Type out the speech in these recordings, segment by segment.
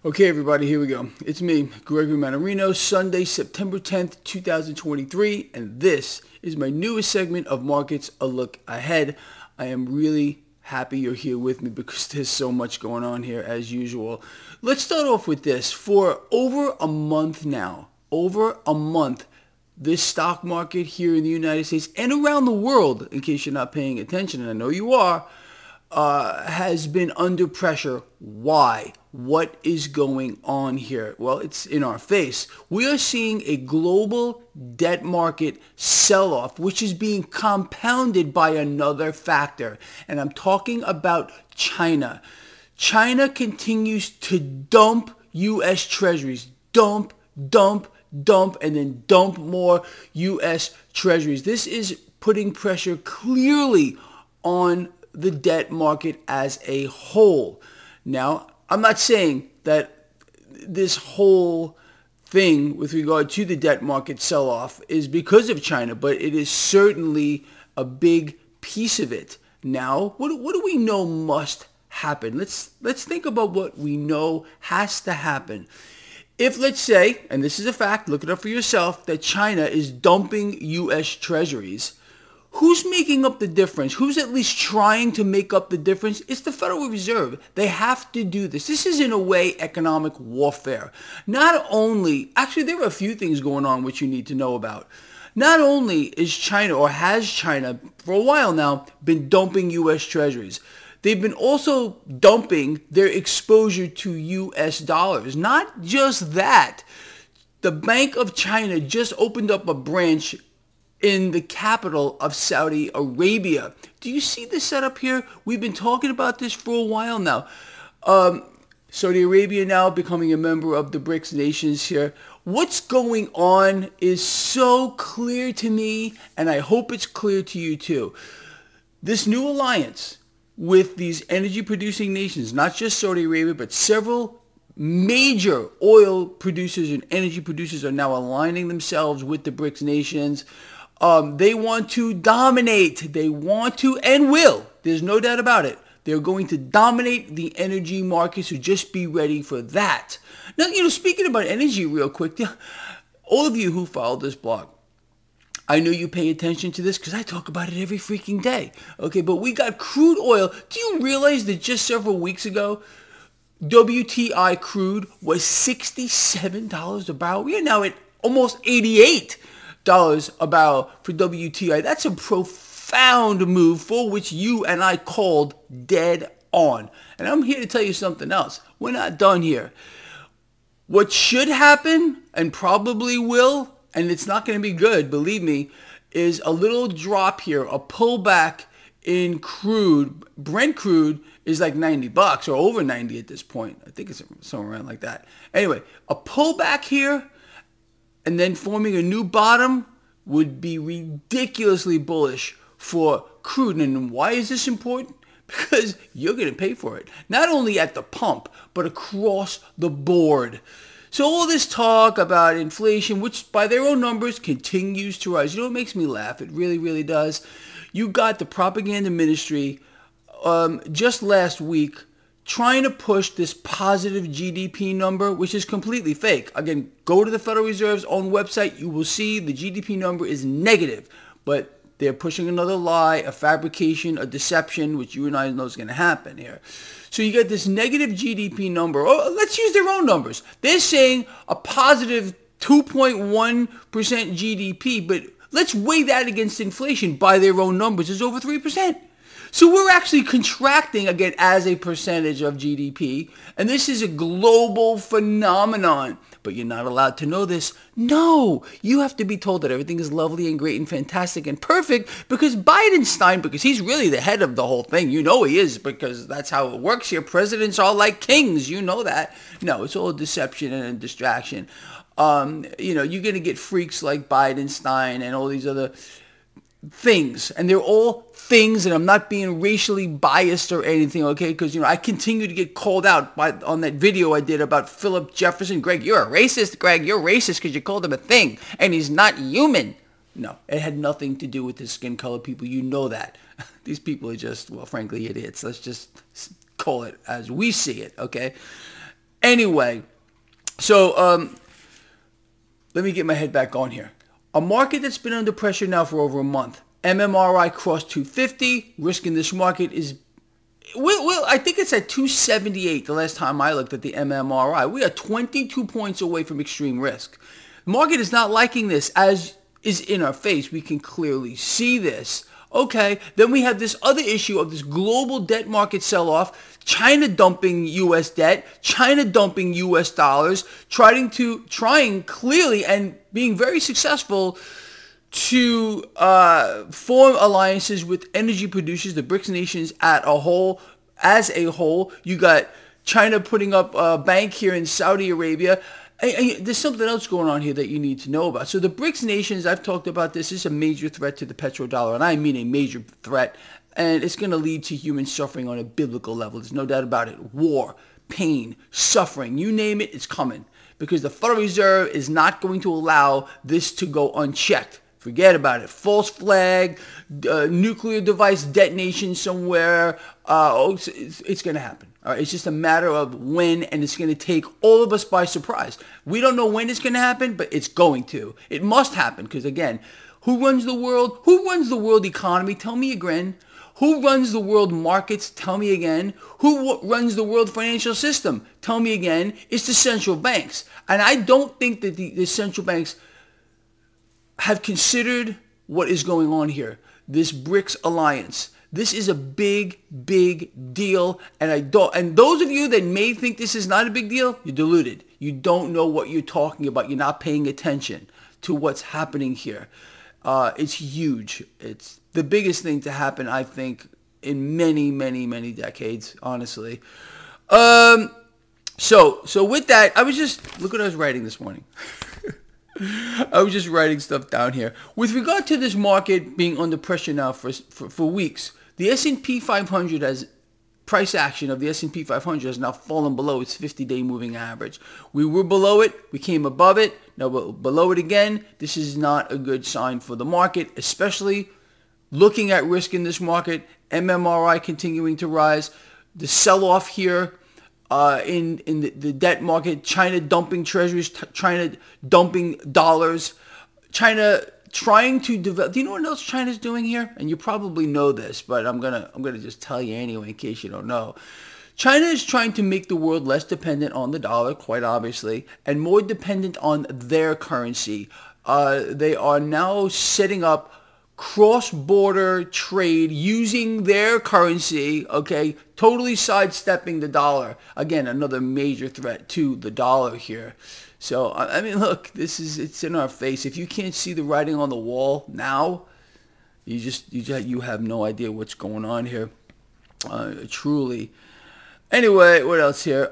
Okay, everybody, here we go. It's me, Gregory Manarino, Sunday, September 10th, 2023, and this is my newest segment of Markets, A Look Ahead. I am really happy you're here with me because there's so much going on here as usual. Let's start off with this. For over a month now, this stock market here in the United States and around the world, in case you're not paying attention, and I know you are, has been under pressure. Why? What is going on here? Well, it's in our face. We are seeing a global debt market sell-off, which is being compounded by another factor. And I'm talking about China. China continues to dump U.S. Treasuries. Dump, and then dump more U.S. Treasuries. This is putting pressure clearly on the debt market as a whole. Now, I'm not saying that this whole thing with regard to the debt market sell-off is because of China, but it is certainly a big piece of it. Now, what do we know must happen? Let's think about what we know has to happen. If, let's say, and this is a fact, look it up for yourself, that China is dumping U.S. Treasuries, who's making up the difference? Who's at least trying to make up the difference? It's the Federal Reserve. They have to do this. This is, in a way, economic warfare. Not only, actually, there are a few things going on which you need to know about. Not only is China, or has China, for a while now, been dumping U.S. Treasuries, they've been also dumping their exposure to U.S. dollars. Not just that. The Bank of China just opened up a branch in the capital of Saudi Arabia. Do you see the setup here? We've been talking about this for a while now. Saudi Arabia now becoming a member of the BRICS nations here. What's going on is so clear to me, and I hope it's clear to you too. This new alliance with these energy-producing nations, not just Saudi Arabia, but several major oil producers and energy producers are now aligning themselves with the BRICS nations. They want to dominate. They want to and will. There's no doubt about it. They're going to dominate the energy market, so just be ready for that. Now, speaking about energy real quick, all of you who follow this blog, I know you pay attention to this because I talk about it every freaking day. Okay, but we got crude oil. Do you realize that just several weeks ago, WTI crude was $67 a barrel? We are now at almost $88 a barrel for WTI. That's a profound move for which you and I called dead on. And I'm here to tell you something else. We're not done here. What should happen, and probably will, and it's not going to be good, believe me, is a little drop here, a pullback in crude. Brent crude is like $90 or over 90 at this point. I think it's somewhere around like that. Anyway, a pullback here and then forming a new bottom would be ridiculously bullish for crude. And why is this important? Because you're going to pay for it. Not only at the pump, but across the board. So all this talk about inflation, which by their own numbers continues to rise. It makes me laugh. It really, really does. You got the propaganda ministry just last week trying to push this positive GDP number, which is completely fake. Again, go to the Federal Reserve's own website. You will see the GDP number is negative. But they're pushing another lie, a fabrication, a deception, which you and I know is going to happen here. So you get this negative GDP number. Oh, let's use their own numbers. They're saying a positive 2.1% GDP, but let's weigh that against inflation by their own numbers. It's over 3%. So we're actually contracting again as a percentage of GDP, and this is a global phenomenon. But you're not allowed to know this. No, you have to be told that everything is lovely and great and fantastic and perfect because Bidenstein, because he's really the head of the whole thing. You know he is because that's how it works here. Presidents are like kings. You know that. No, it's all a deception and a distraction. You're going to get freaks like Bidenstein and all these other things, and they're all things, and I'm not being racially biased or anything, okay, because I continue to get called out on that video I did about Philip Jefferson. Greg, you're a racist. Greg, you're racist because you called him a thing and he's not human. No, it had nothing to do with his skin color, people. You know that. These people are just, well, frankly, idiots. Let's just call it as we see it, okay? Anyway, so let me get my head back on here. A market that's been under pressure now for over a month. MMRI crossed 250. Risk in this market is, well, I think it's at 278 the last time I looked at the MMRI. We are 22 points away from extreme risk. The market is not liking this, as is in our face. We can clearly see this. Okay, then we have this other issue of this global debt market sell-off, China dumping U.S. debt, China dumping U.S. dollars, trying clearly and being very successful to form alliances with energy producers, the BRICS nations as a whole. You got China putting up a bank here in Saudi Arabia. There's something else going on here that you need to know about. So the BRICS nations, I've talked about this, is a major threat to the petrodollar, and I mean a major threat, and it's going to lead to human suffering on a biblical level. There's no doubt about it. War, pain, suffering, you name it, it's coming, because the Federal Reserve is not going to allow this to go unchecked. Forget about it. False flag, nuclear device detonation somewhere. It's going to happen. All right? It's just a matter of when, and it's going to take all of us by surprise. We don't know when it's going to happen, but it's going to. It must happen because, again, who runs the world? Who runs the world economy? Tell me again. Who runs the world markets? Tell me again. Who runs the world financial system? Tell me again. It's the central banks. And I don't think that the central banks have considered what is going on here. This BRICS alliance. This is a big, big deal. And those of you that may think this is not a big deal, you're deluded. You don't know what you're talking about. You're not paying attention to what's happening here. It's huge. It's the biggest thing to happen, I think, in many, many, many decades, honestly. So with that, look what I was writing this morning. I was just writing stuff down here. With regard to this market being under pressure now for weeks, the S&P 500 has price action of the S&P 500 has now fallen below its 50-day moving average. We were below it. We came above it. Now we're below it again. This is not a good sign for the market, especially looking at risk in this market. MMRI continuing to rise. The sell-off here in the debt market, China dumping treasuries, China dumping dollars, China trying to develop. Do you know what else China's doing here? And you probably know this, but I'm gonna just tell you anyway in case you don't know. China is trying to make the world less dependent on the dollar, quite obviously, and more dependent on their currency. They are now setting up cross-border trade using their currency, okay, totally sidestepping the dollar. Again, another major threat to the dollar here. So, I mean, look, it's in our face. If you can't see the writing on the wall now, you have no idea what's going on here, truly. Anyway, what else here?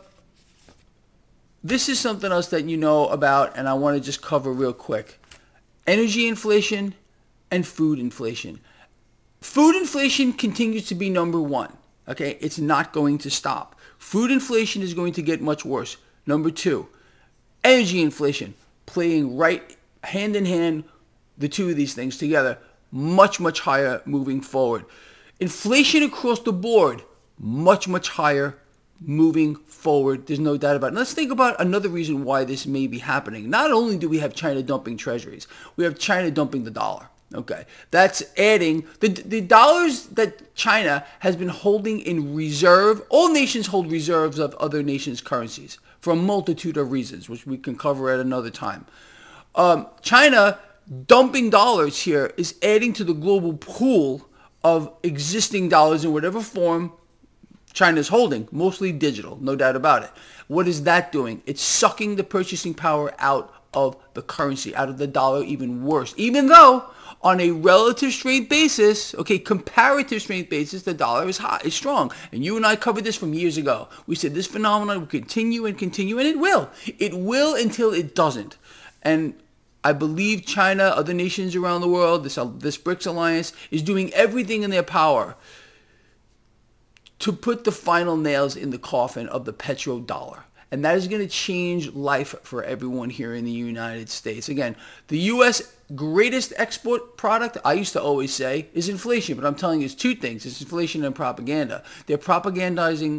This is something else that you know about, and I want to just cover real quick. Energy inflation and food inflation. Food inflation continues to be number one. Okay, it's not going to stop. Food inflation is going to get much worse. Number two, energy inflation, playing right hand in hand, the two of these things together, much, much higher moving forward. Inflation across the board, much, much higher moving forward. There's no doubt about it. And let's think about another reason why this may be happening. Not only do we have China dumping treasuries, we have China dumping the dollar. Okay, that's adding the dollars that China has been holding in reserve. All nations hold reserves of other nations' currencies for a multitude of reasons, which we can cover at another time. China dumping dollars here is adding to the global pool of existing dollars in whatever form China's holding, mostly digital, no doubt about it. What is that doing? It's sucking the purchasing power out of the currency, out of the dollar, even worse. Even though on a relative strength basis, okay, comparative strength basis, the dollar is high, is strong. And you and I covered this from years ago. We said this phenomenon will continue and continue, and it will. It will until it doesn't. And I believe China, other nations around the world, this BRICS alliance, is doing everything in their power to put the final nails in the coffin of the petrodollar. And that is going to change life for everyone here in the United States. Again, the U.S. greatest export product, I used to always say, is inflation. But I'm telling you, it's two things. It's inflation and propaganda. They're propagandizing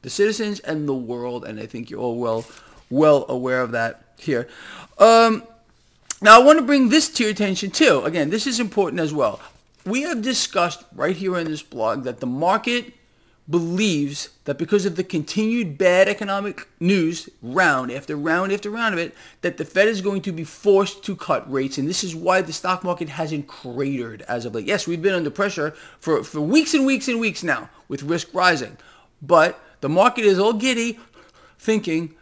the citizens and the world, and I think you're all well aware of that here. Now, I want to bring this to your attention too. Again, this is important as well. We have discussed right here in this blog that the market believes that because of the continued bad economic news, round after round after round of it, that the Fed is going to be forced to cut rates. And this is why the stock market hasn't cratered as of late. Yes, we've been under pressure for weeks and weeks and weeks now with risk rising. But the market is all giddy thinking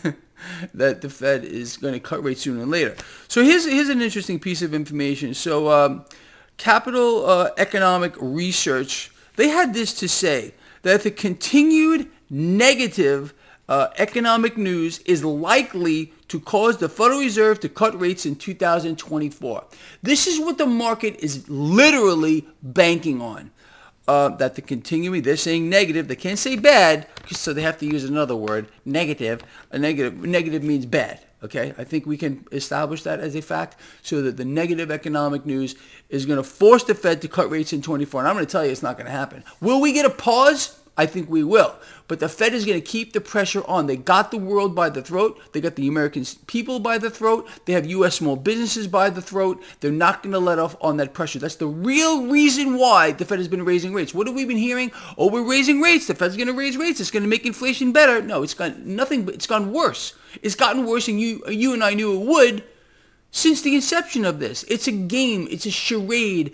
that the Fed is going to cut rates sooner than later. So here's an interesting piece of information. So Capital Economic Research, they had this to say, that the continued negative economic news is likely to cause the Federal Reserve to cut rates in 2024. This is what the market is literally banking on. That the continuing, they're saying negative, they can't say bad, so they have to use another word, negative. Negative means bad. Okay, I think we can establish that as a fact, so that the negative economic news is going to force the Fed to cut rates in 24. And I'm going to tell you it's not going to happen. Will we get a pause? I think we will. But the Fed is going to keep the pressure on. They got the world by the throat. They got the American people by the throat. They have U.S. small businesses by the throat. They're not going to let off on that pressure. That's the real reason why the Fed has been raising rates. What have we been hearing? Oh, we're raising rates. The Fed's going to raise rates. It's going to make inflation better. No, it's got nothing, but it's gone worse. It's gotten worse, and you and I knew it would since the inception of this. It's a game. It's a charade.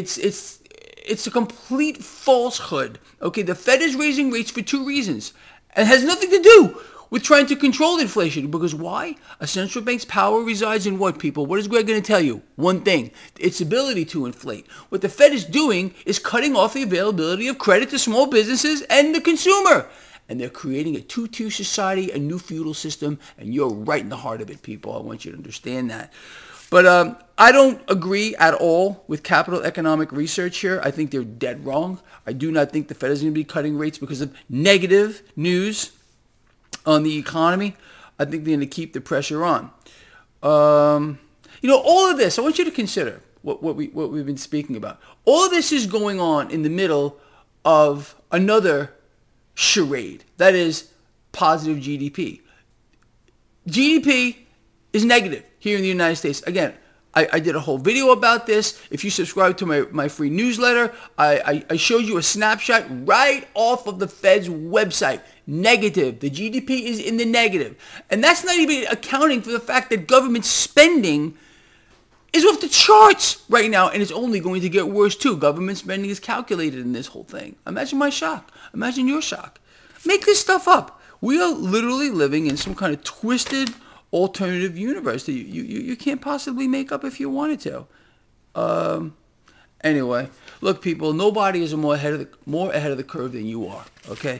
It's a complete falsehood. Okay, the Fed is raising rates for two reasons. And it has nothing to do with trying to control inflation. Because why? A central bank's power resides in what, people? What is Greg going to tell you? One thing, its ability to inflate. What the Fed is doing is cutting off the availability of credit to small businesses and the consumer. And they're creating a two-tier society, a new feudal system, and you're right in the heart of it, people. I want you to understand that. But I don't agree at all with Capital Economic Research here. I think they're dead wrong. I do not think the Fed is going to be cutting rates because of negative news on the economy. I think they're going to keep the pressure on. All of this, I want you to consider what we've been speaking about. All of this is going on in the middle of another charade. That is positive GDP. GDP is negative here in the United States. Again, I did a whole video about this. If you subscribe to my free newsletter, I showed you a snapshot right off of the Fed's website. Negative. The GDP is in the negative. And that's not even accounting for the fact that government spending is off the charts right now, and it's only going to get worse too. Government spending is calculated in this whole thing. Imagine my shock. Imagine your shock. Make this stuff up. We are literally living in some kind of twisted alternative universe that you can't possibly make up if you wanted to. Anyway, look, people, nobody is more ahead of the curve than you are. Okay.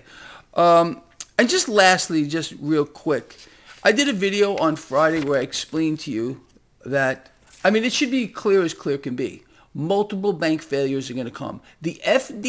And just lastly, just real quick, I did a video on Friday where I explained to you that, it should be clear as clear can be. Multiple bank failures are going to come. The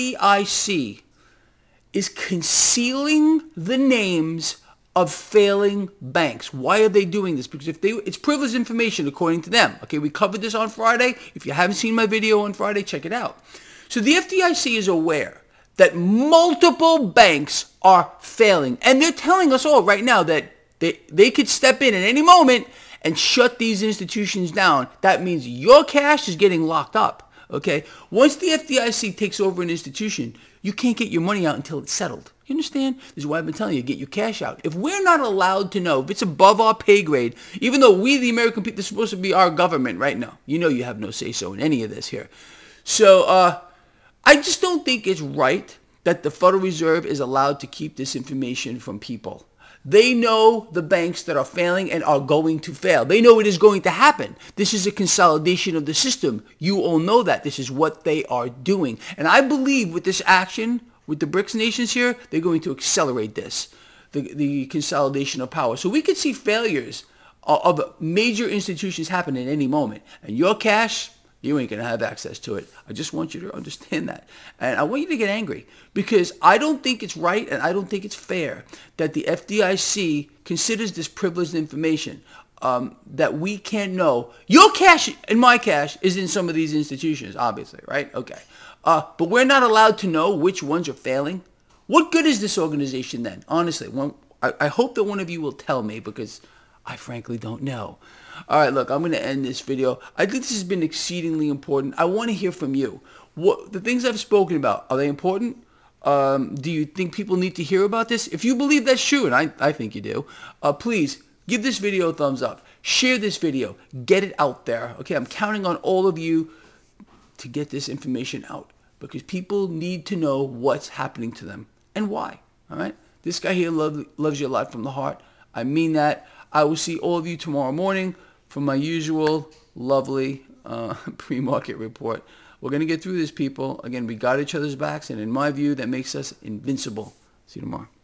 FDIC is concealing the names of failing banks. Why are they doing this? Because it's privileged information according to them. Okay, we covered this on Friday. If you haven't seen my video on Friday, check it out. So the FDIC is aware that multiple banks are failing. And they're telling us all right now that they could step in at any moment and shut these institutions down. That means your cash is getting locked up. Okay? Once the FDIC takes over an institution, you can't get your money out until it's settled. You understand? This is why I've been telling you, get your cash out. If we're not allowed to know, if it's above our pay grade, even though we, the American people, are supposed to be our government right now, you know you have no say-so in any of this here. So I just don't think it's right that the Federal Reserve is allowed to keep this information from people. They know the banks that are failing and are going to fail. They know it is going to happen. This is a consolidation of the system. You all know that. This is what they are doing. And I believe with this action, with the BRICS nations here, they're going to accelerate this, the consolidation of power. So we could see failures of major institutions happen at any moment. And your cash, you ain't going to have access to it. I just want you to understand that. And I want you to get angry because I don't think it's right and I don't think it's fair that the FDIC considers this privileged information that we can't know. Your cash and my cash is in some of these institutions, obviously, right? Okay. But we're not allowed to know which ones are failing. What good is this organization then? Honestly, I hope that one of you will tell me, because I frankly don't know. All right, look, I'm going to end this video. I think this has been exceedingly important. I want to hear from you. What the things I've spoken about, are they important? Do you think people need to hear about this? If you believe that's true, and I think you do, please give this video a thumbs up. Share this video. Get it out there. Okay, I'm counting on all of you to get this information out, because people need to know what's happening to them and why. All right? This guy here loves you a lot from the heart. I mean that. I will see all of you tomorrow morning for my usual lovely pre-market report. We're going to get through this, people. Again, we got each other's backs, and in my view, that makes us invincible. See you tomorrow.